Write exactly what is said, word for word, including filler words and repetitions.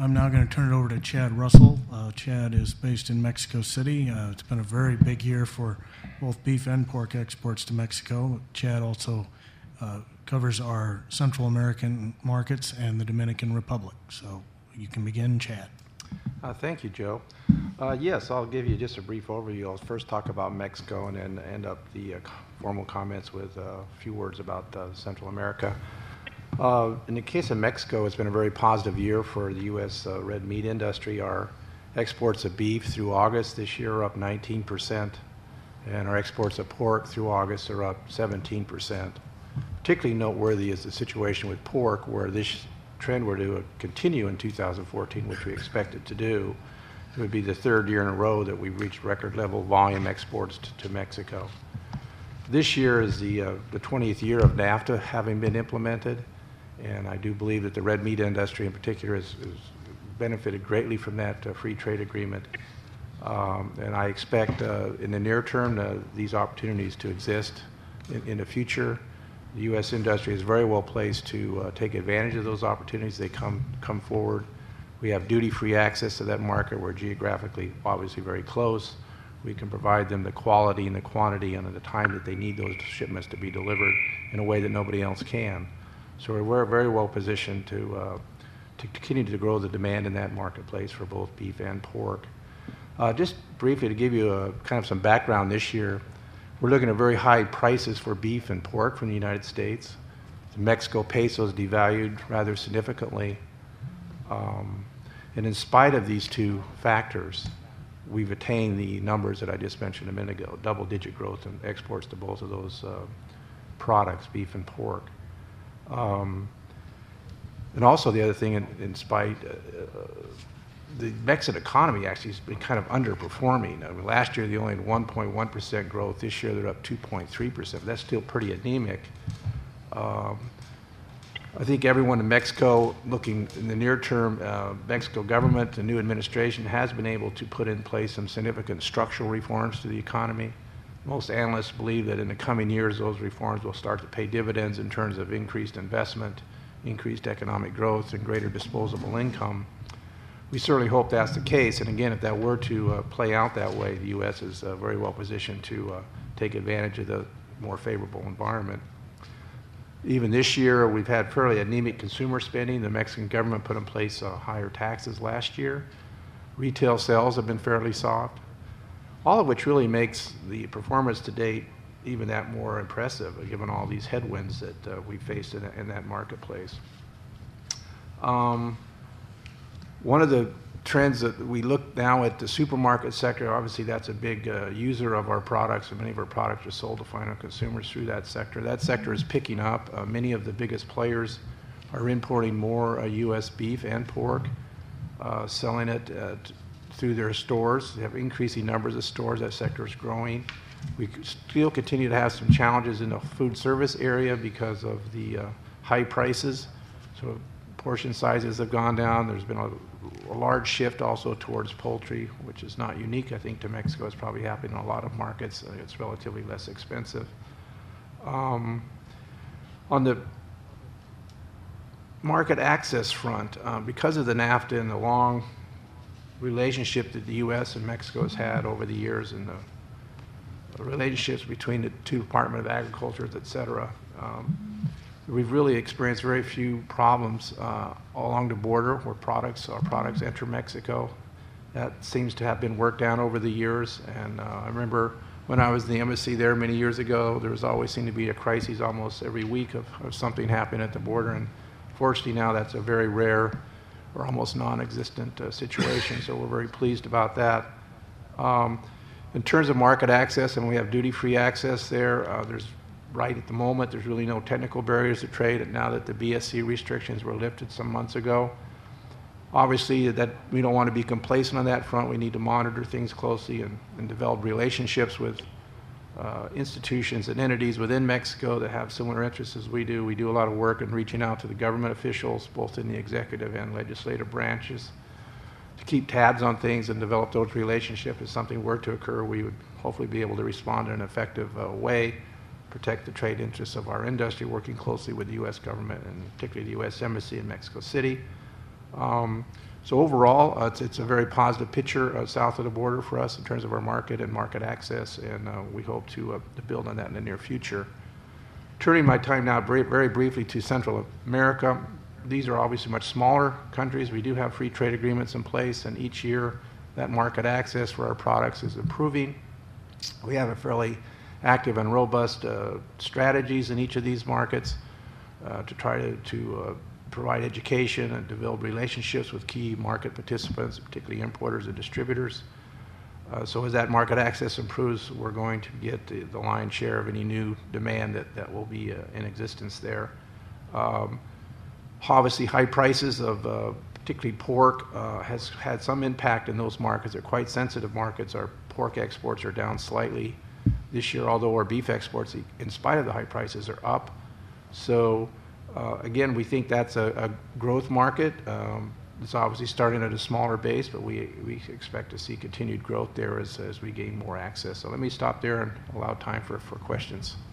I'm now going to turn it over to Chad Russell. Uh, Chad is based in Mexico City. Uh, it's been a very big year for both beef and pork exports to Mexico. Chad also uh, covers our Central American markets and the Dominican Republic. So you can begin, Chad. Uh, thank you, Joe. Uh, yes, I'll give you just a brief overview. I'll first talk about Mexico and then end up the uh, formal comments with uh, a few words about uh, Central America. Uh, in the case of Mexico, it's been a very positive year for the U S uh, red meat industry. Our exports of beef through August this year are up nineteen percent, and our exports of pork through August are up seventeen percent. Particularly noteworthy is the situation with pork, where this trend were to continue in two thousand fourteen, which we expect it to do. It would be the third year in a row that we've reached record level volume exports to, to Mexico. This year is the, uh, the twentieth year of NAFTA having been implemented, and I do believe that the red meat industry in particular has, has benefited greatly from that uh, free trade agreement. Um, and I expect uh, in the near term uh, these opportunities to exist in, in the future. The U S industry is very well placed to uh, take advantage of those opportunities. They come, come forward. We have duty-free access to that market. We're geographically obviously very close. We can provide them the quality and the quantity and the time that they need those shipments to be delivered in a way that nobody else can. So we're very well positioned to, uh, to continue to grow the demand in that marketplace for both beef and pork. Uh, just briefly to give you a, kind of some background this year, we're looking at very high prices for beef and pork from the United States. The Mexico peso is devalued rather significantly. Um, and in spite of these two factors, we've attained the numbers that I just mentioned a minute ago, double-digit growth in exports to both of those uh, products, beef and pork. Um, and also the other thing, in, in spite, uh, uh, the Mexican economy actually has been kind of underperforming. I mean, last year they only had one point one percent growth. This year they're up two point three percent. That's still pretty anemic. Um, I think everyone in Mexico, looking in the near term, uh, Mexico government, the new administration has been able to put in place some significant structural reforms to the economy. Most analysts believe that in the coming years those reforms will start to pay dividends in terms of increased investment, increased economic growth, and greater disposable income. We certainly hope that's the case, and again, if that were to uh, play out that way, the U S is uh, very well positioned to uh, take advantage of the more favorable environment. Even this year, we've had fairly anemic consumer spending. The Mexican government put in place uh, higher taxes last year. Retail sales have been fairly soft, all of which really makes the performance to date even that more impressive, given all these headwinds that uh, we faced in, in that marketplace. Um, One of the trends that we look now at the supermarket sector, obviously that's a big uh, user of our products, and many of our products are sold to final consumers through that sector. That sector is picking up. Uh, many of the biggest players are importing more uh, U S beef and pork, uh, selling it uh, through their stores. They have increasing numbers of stores. That sector is growing. We still continue to have some challenges in the food service area because of the uh, high prices. So portion sizes have gone down. There's been a, a large shift also towards poultry, which is not unique, I think, to Mexico. It's probably happening in a lot of markets. Uh, it's relatively less expensive. Um, on the market access front, uh, because of the NAFTA and the long relationship that the U S and Mexico has had over the years, and the, the relationships between the two Department of Agriculture, et cetera, um, we've really experienced very few problems uh, along the border where products, our products enter Mexico. That seems to have been worked out over the years. And uh, I remember when I was in the embassy there many years ago, there was always seemed to be a crisis almost every week of, of something happening at the border. And fortunately now that's a very rare or almost non-existent uh, situation. So we're very pleased about that. Um, in terms of market access, and we have duty-free access there, uh, there's right at the moment, there's really no technical barriers to trade, and now that the B S C restrictions were lifted some months ago. Obviously, that we don't want to be complacent on that front. We need to monitor things closely and, and develop relationships with uh, institutions and entities within Mexico that have similar interests as we do. We do a lot of work in reaching out to the government officials, both in the executive and legislative branches, to keep tabs on things and develop those relationships. If something were to occur, we would hopefully be able to respond in an effective uh, way, protect the trade interests of our industry, working closely with the U S government and particularly the U S Embassy in Mexico City. Um, So overall, uh, it's, it's a very positive picture uh, south of the border for us in terms of our market and market access, and uh, we hope to, uh, to build on that in the near future. Turning my time now very, very briefly to Central America, these are obviously much smaller countries. We do have free trade agreements in place, and each year that market access for our products is improving. We have a fairly active and robust uh, strategies in each of these markets uh, to try to, to uh, provide education and develop relationships with key market participants, particularly importers and distributors. Uh, so as that market access improves, we're going to get the, the lion's share of any new demand that, that will be uh, in existence there. Um, obviously, high prices of uh, particularly pork uh, has had some impact in those markets. They're quite sensitive markets. Our pork exports are down slightly this year, although our beef exports, in spite of the high prices, are up. So uh, again, we think that's a, a growth market. Um, it's obviously starting at a smaller base, but we, we expect to see continued growth there as, as we gain more access. So let me stop there and allow time for, for questions.